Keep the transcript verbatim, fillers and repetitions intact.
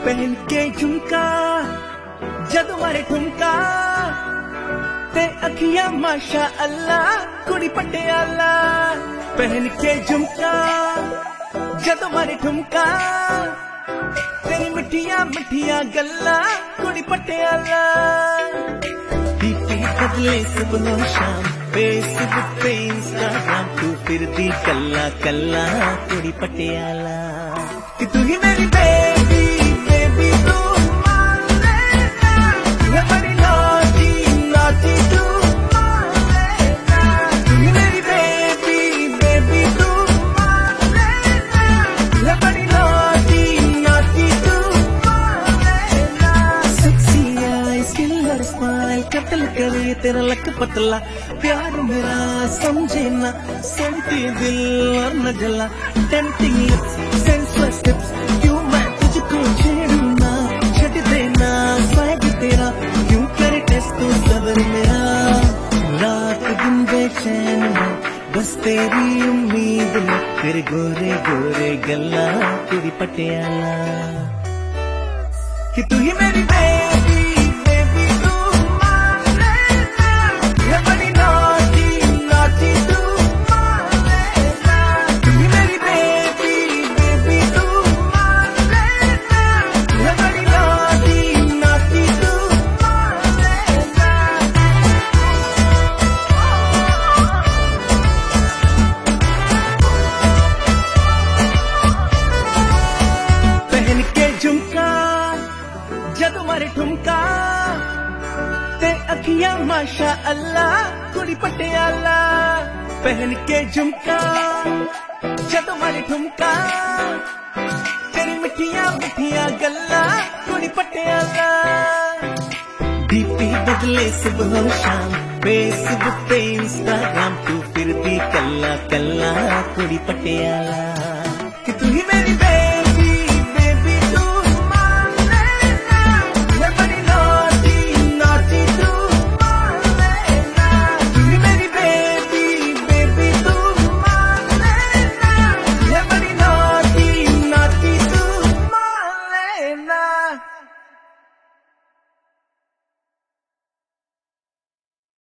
पहन के झुमका जदों मारे ठुमका ते अखियां माशा अल्लाह कुड़ी पटियाला। पहन के झुमका जदों मारे ठुमका तेरी मिठिया मिठिया गल्ला कुड़ी पटियाला। डीपी बदले सुबह शाम फेसबुक पे इंस्टाग्राम तू फिर दी कल्ला कल्ला कुड़ी पटियाला। कि तू ही मेरी बेबी बेबी तू मान लेना, मैं बड़ी लौटी लौटी तू मान लेना। तू ही मेरी बेबी बेबी तू मान लेना, मैं बड़ी लौटी लौटी तू मान लेना। सेक्सी आईज किलर स्माइल कत्ल करे तेरा लक पतला, प्यार मेरा समझे ना सुनती दिल और न जला। टेम्पटिंग लिप्स सेंसलेस टिप्स क्यों मैं तुझको छेड़ूं ना, छट देना स्वैग तेरा क्यों करे टेस्ट तू सबर मेरा। रात दिन बेचैन है बस तेरी उम्मीद में, तेरे गोरे गोरे गल्ला कुड़ी पटियाला। कि तू ही मेरी बेबी बेबी तू मान लेना, मैं बड़ी लौटी लौटी तू मान लेना। तू ही मेरी बेबी बेबी तू मान लेना, मैं बड़ी लौटी लौटी तू मान लेना। पहन के झुमका जदों मारे ठुमका ते अखियां माशा अल्लाह कुड़ी पटियाला। पहन के झुमका जदों मारे ठुमका तेरी मिठिया मिठिया गल्ला कुड़ी पटियाला। डीपी बदले सुबह शाम फेसबुक पे इंस्टाग्राम तू फिर दी कल्ला कल्ला कुड़ी पटियाला।